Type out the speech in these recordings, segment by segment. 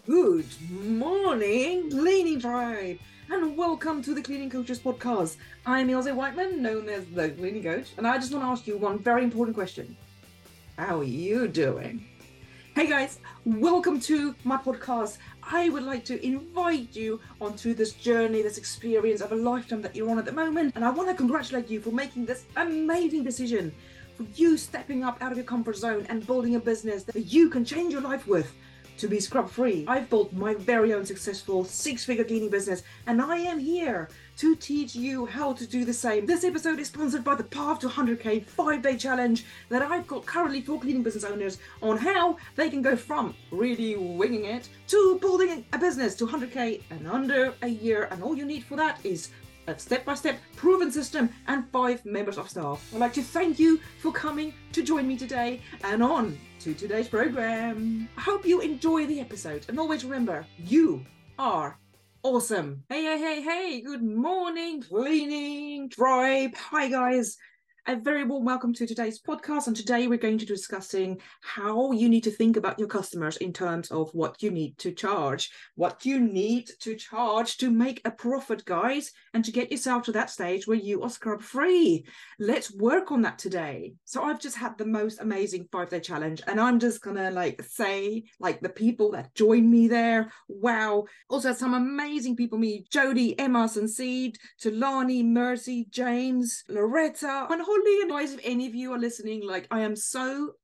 Good morning, Cleaning Tribe, and welcome to the Cleaning Coaches Podcast. I'm Ilse Whiteman, known as the Cleaning Coach, and I just want to ask you one very important question. How are you doing? Hey guys, welcome to my podcast. I would like to invite you onto this journey, this experience of a lifetime that you're on at the moment, and I want to congratulate you for making this amazing decision, for you stepping up out of your comfort zone and building a business that you can change your life with. To be scrub free, I've built my very own successful six-figure cleaning business, and I am here to teach you how to do the same. This episode is sponsored by the Path to 100K 5-day challenge that I've got currently for cleaning business owners on how they can go from really winging it to building a business to 100K in under a year. And all you need for that is a step-by-step proven system and 5 members of staff. I'd like to thank you for coming to join me today, and on to today's program. I hope you enjoy the episode, and always remember, you are awesome. Hey, good morning, Cleaning Tribe. Hi guys. A very warm welcome to today's podcast, and today we're going to be discussing how you need to think about your customers in terms of what you need to charge. What you need to charge to make a profit, guys, and to get yourself to that stage where you are scrub free. Let's work on that today. So I've just had the most amazing 5-day challenge, and I'm just gonna say the people that joined me there, wow. Also had some amazing people meet: Jody, Emma, Seed, Tulani, Mercy, James, Loretta, and Holly. And guys, if any of you are listening, I am so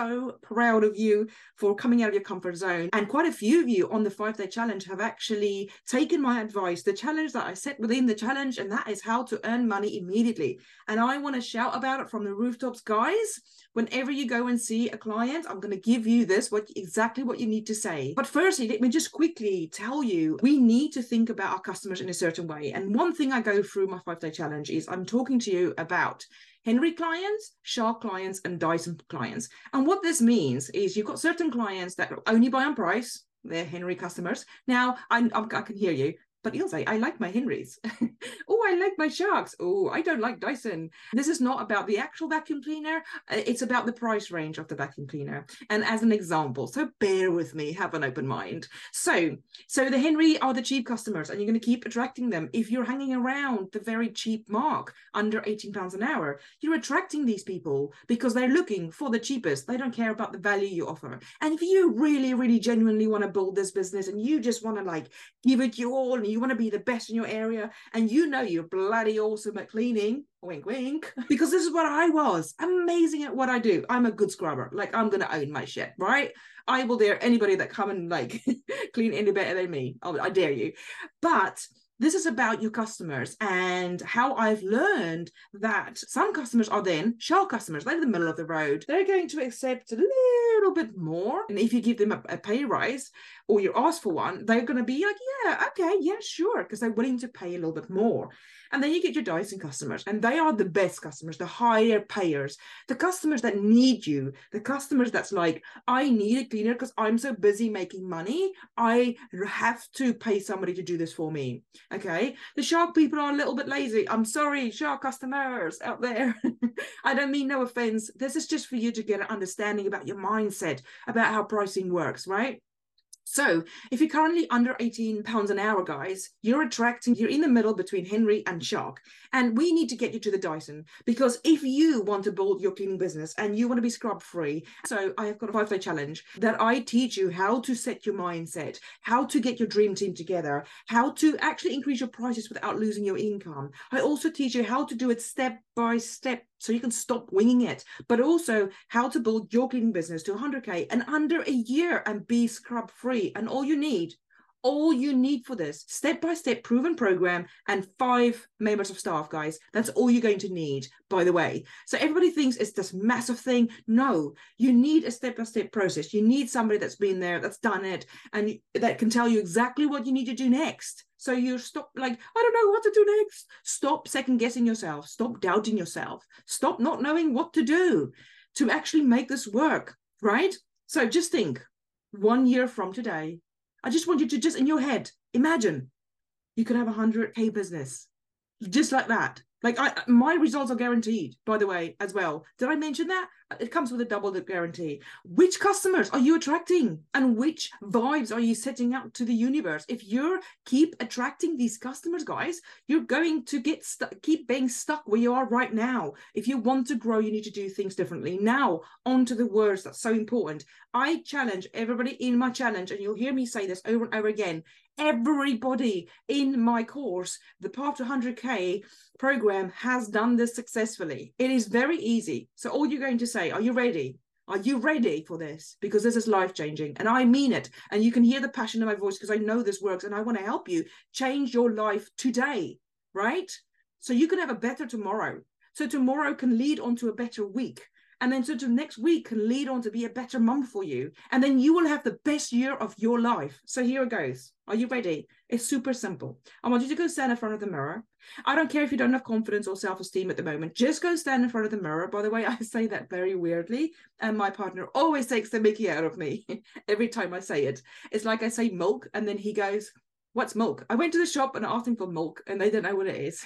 proud of you for coming out of your comfort zone. And quite a few of you on the 5-day challenge have actually taken my advice, the challenge that I set within the challenge, and that is how to earn money immediately. And I want to shout about it from the rooftops, guys. Whenever you go and see a client, I'm going to give you exactly what you need to say. But firstly, let me just quickly tell you, we need to think about our customers in a certain way. And one thing I go through my 5-day challenge is I'm talking to you about Henry clients, Shark clients, and Dyson clients. And what this means is you've got certain clients that only buy on price. They're Henry customers. Now, I can hear you. But you'll say, I like my Henrys. Oh, I like my Sharks. Oh, I don't like Dyson. This is not about the actual vacuum cleaner. It's about the price range of the vacuum cleaner. And as an example, so bear with me, have an open mind. So the Henry are the cheap customers, and you're going to keep attracting them. If you're hanging around the very cheap mark, under £18 an hour, you're attracting these people because they're looking for the cheapest. They don't care about the value you offer. And if you really, really genuinely want to build this business and you just want to give it your all, and you want to be the best in your area, and you know you're bloody awesome at cleaning, wink wink, because this is what I was, amazing at what I do. I'm a good scrubber. I'm gonna own my shit, right? I will dare anybody that come and clean any better than me. I dare you. But this is about your customers and how I've learned that some customers are then Shark customers. They're in the middle of the road. They're going to accept a little bit more. And if you give them a pay rise or you ask for one, they're going to be like, yeah, okay, yeah, sure, because they're willing to pay a little bit more. And then you get your Dyson customers, and they are the best customers, the higher payers, the customers that need you, the customers that's like, I need a cleaner because I'm so busy making money. I have to pay somebody to do this for me. Okay, the Shark people are a little bit lazy. I'm sorry, Shark customers out there. I don't mean no offense. This is just for you to get an understanding about your mindset, about how pricing works, right? So if you're currently under £18 an hour, guys, you're in the middle between Henry and Shark. And we need to get you to the Dyson, because if you want to build your cleaning business and you want to be scrub free, so I have got a 5-day challenge that I teach you how to set your mindset, how to get your dream team together, how to actually increase your prices without losing your income. I also teach you how to do it step by step so you can stop winging it, but also how to build your cleaning business to 100K in under a year and be scrub free. And all you need for this step-by-step proven program and 5 members of staff, guys. That's all you're going to need, by the way. So everybody thinks it's this massive thing. No, you need a step-by-step process. You need somebody that's been there, that's done it, and that can tell you exactly what you need to do next. So you stop I don't know what to do next. Stop second guessing yourself. Stop doubting yourself. Stop not knowing what to do to actually make this work, right? So just think, 1 year from today, I just want you to just in your head, imagine you could have a 100K business just like that. Like my results are guaranteed, by the way, as well. Did I mention that? It comes with a double guarantee. Which customers are you attracting, and which vibes are you setting out to the universe? If you keep attracting these customers, guys, you're going to keep being stuck where you are right now. If you want to grow, you need to do things differently. Now, on to the words that's so important. I challenge everybody in my challenge, and you'll hear me say this over and over again. Everybody in my course, the Path to 100K program, has done this successfully. It is very easy. So all you're going to say, are you ready? Are you ready for this? Because this is life-changing, and I mean it. And you can hear the passion in my voice because I know this works, and I want to help you change your life today, right? So you can have a better tomorrow. So tomorrow can lead on to a better week. And then so to next week can lead on to be a better month for you. And then you will have the best year of your life. So here it goes. Are you ready? It's super simple. I want you to go stand in front of the mirror. I don't care if you don't have confidence or self-esteem at the moment. Just go stand in front of the mirror. By the way, I say that very weirdly. And my partner always takes the mickey out of me every time I say it. It's like I say milk, and then he goes, what's milk? I went to the shop and asked him for milk, and they don't know what it is.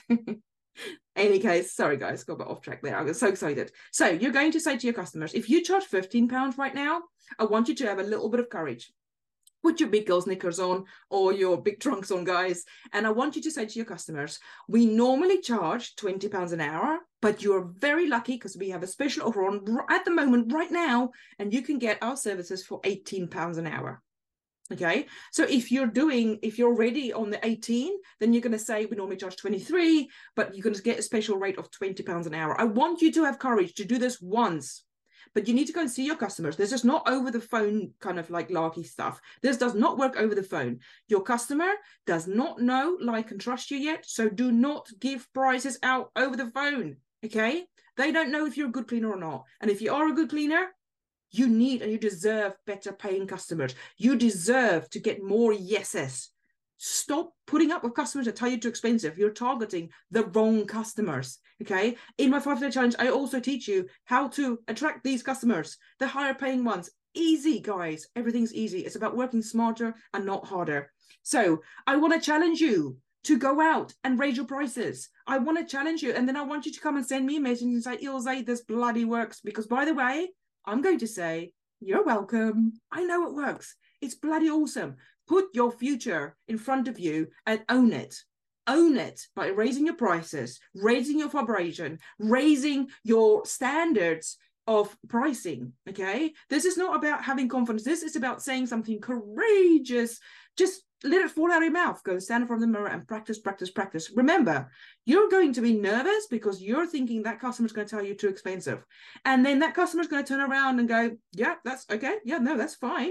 Any case, sorry guys, got a bit off track there. I was so excited. So you're going to say to your customers, if you charge £15 right now, I want you to have a little bit of courage. Put your big girls knickers on or your big trunks on, guys. And I want you to say to your customers, we normally charge £20 an hour, but you're very lucky because we have a special offer on at the moment right now, and you can get our services for £18 an hour. Okay, so if you're already on the 18, then you're going to say we normally charge 23, but you're going to get a special rate of £20 an hour. I want you to have courage to do this once, but you need to go and see your customers. This is not over the phone kind of like larky stuff. This does not work over the phone. Your customer does not know, like, and trust you yet, so do not give prices out over the phone. Okay, they don't know if you're a good cleaner or not, and if you are a good cleaner, you need and you deserve better paying customers. You deserve to get more yeses. Stop putting up with customers that tell you too expensive. You're targeting the wrong customers. Okay. In my 5-day challenge, I also teach you how to attract these customers, the higher paying ones. Easy, guys. Everything's easy. It's about working smarter and not harder. So I want to challenge you to go out and raise your prices. I want to challenge you. And then I want you to come and send me a message and say, Ilse, this bloody works. Because by the way, I'm going to say, you're welcome. I know it works. It's bloody awesome. Put your future in front of you and own it. Own it by raising your prices, raising your vibration, raising your standards of pricing, okay? This is not about having confidence. This is about saying something courageous. Just let it fall out of your mouth. Go stand in front of the mirror and practice, practice, practice. Remember, you're going to be nervous because you're thinking that customer's going to tell you too expensive. And then that customer's going to turn around and go, yeah, that's okay. Yeah, no, that's fine.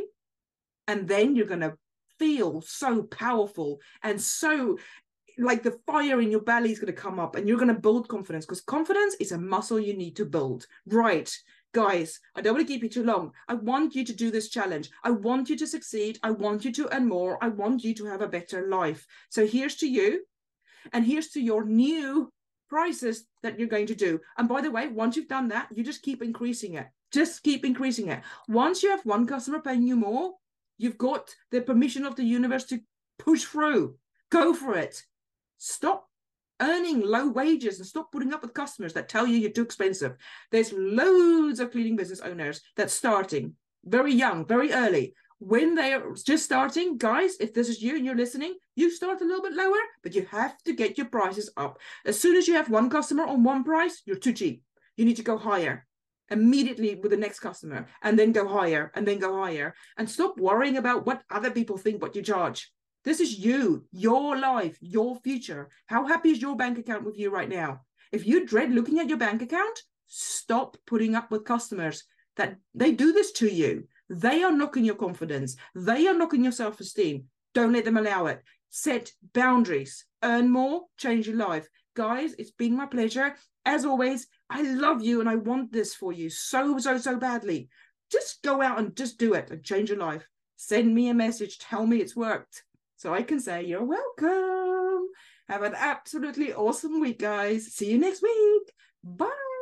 And then you're going to feel so powerful and so like the fire in your belly is going to come up, and you're going to build confidence, because confidence is a muscle you need to build. Right. Guys, I don't want to keep you too long. I want you to do this challenge. I want you to succeed. I want you to earn more. I want you to have a better life. So here's to you, and here's to your new prices that you're going to do. And by the way, once you've done that, you just keep increasing it. Just keep increasing it. Once you have one customer paying you more, you've got the permission of the universe to push through. Go for it. Stop earning low wages and stop putting up with customers that tell you you're too expensive. There's loads of cleaning business owners that's starting very young, very early. When they're just starting, guys, if this is you and you're listening, you start a little bit lower, but you have to get your prices up. As soon as you have one customer on one price, you're too cheap. You need to go higher immediately with the next customer, and then go higher, and then go higher, and stop worrying about what other people think what you charge. This is you, your life, your future. How happy is your bank account with you right now? If you dread looking at your bank account, stop putting up with customers that they do this to you. They are knocking your confidence. They are knocking your self-esteem. Don't let them allow it. Set boundaries. Earn more, change your life. Guys, it's been my pleasure. As always, I love you and I want this for you so, so, so badly. Just go out and just do it and change your life. Send me a message. Tell me it's worked, so I can say you're welcome. Have an absolutely awesome week, guys. See you next week. Bye.